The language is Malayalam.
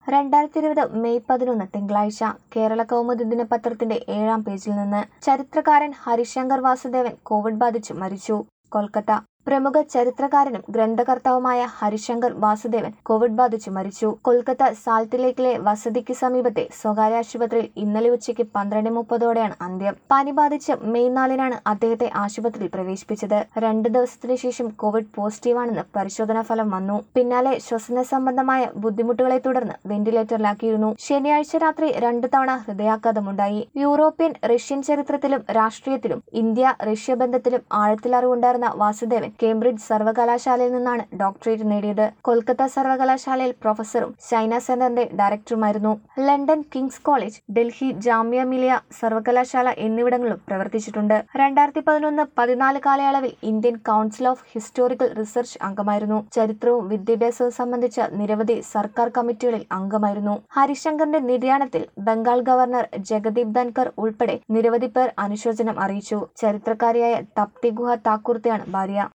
2020 മെയ് 11 തിങ്കളാഴ്ച കേരള കൗമുദി ദിനപത്രത്തിന്റെ 7-ാം പേജിൽ നിന്ന് ചരിത്രകാരൻ ഹരിശങ്കർ വാസുദേവൻ കോവിഡ് ബാധിച്ച് മരിച്ചു. കൊൽക്കത്ത. പ്രമുഖ ചരിത്രകാരനും ഗ്രന്ഥകർത്താവുമായ ഹരിശങ്കർ വാസുദേവൻ കോവിഡ് ബാധിച്ച് മരിച്ചു. കൊൽക്കത്ത സാൾട്ട് ലേക്കിലെ വസതിക്ക് സമീപത്തെ സ്വകാര്യ ആശുപത്രിയിൽ ഇന്നലെ ഉച്ചയ്ക്ക് 12:30 അന്ത്യം. പനി ബാധിച്ച് മെയ് 4 അദ്ദേഹത്തെ ആശുപത്രിയിൽ പ്രവേശിപ്പിച്ചത്. 2 ദിവസത്തിനു ശേഷം കോവിഡ് പോസിറ്റീവാണെന്ന് പരിശോധനാ ഫലം വന്നു. പിന്നാലെ ശ്വസന സംബന്ധമായ ബുദ്ധിമുട്ടുകളെ തുടർന്ന് വെന്റിലേറ്ററിലാക്കിയിരുന്നു. ശനിയാഴ്ച രാത്രി 2 തവണ ഹൃദയാഘാതമുണ്ടായി. യൂറോപ്യൻ റഷ്യൻ ചരിത്രത്തിലും രാഷ്ട്രീയത്തിലും ഇന്ത്യ റഷ്യ ബന്ധത്തിലും ആഴത്തിൽ അറിവുണ്ടായിരുന്ന വാസുദേവൻ കേംബ്രിഡ്ജ് സർവകലാശാലയിൽ നിന്നാണ് ഡോക്ടറേറ്റ് നേടിയത്. കൊൽക്കത്ത സർവകലാശാലയിൽ പ്രൊഫസറും ചൈന സെന്ററിന്റെ ഡയറക്ടറുമായിരുന്നു. London King's College, Delhi Jamia Millia സർവകലാശാല എന്നിവിടങ്ങളിലും പ്രവർത്തിച്ചിട്ടുണ്ട്. 2011-14 കാലയളവിൽ Indian Council of Historical Research അംഗമായിരുന്നു. ചരിത്രവും വിദ്യാഭ്യാസവും സംബന്ധിച്ച നിരവധി സർക്കാർ കമ്മിറ്റികളിൽ അംഗമായിരുന്നു. ഹരിശങ്കറിന്റെ നിര്യാണത്തിൽ ബംഗാൾ ഗവർണർ ജഗദീപ് ധൻകർ ഉൾപ്പെടെ നിരവധി പേർ അനുശോചനം അറിയിച്ചു. ചരിത്രകാരിയായ തപ്തി ഗുഹ താക്കൂർത്തിയാണ് ഭാര്യ.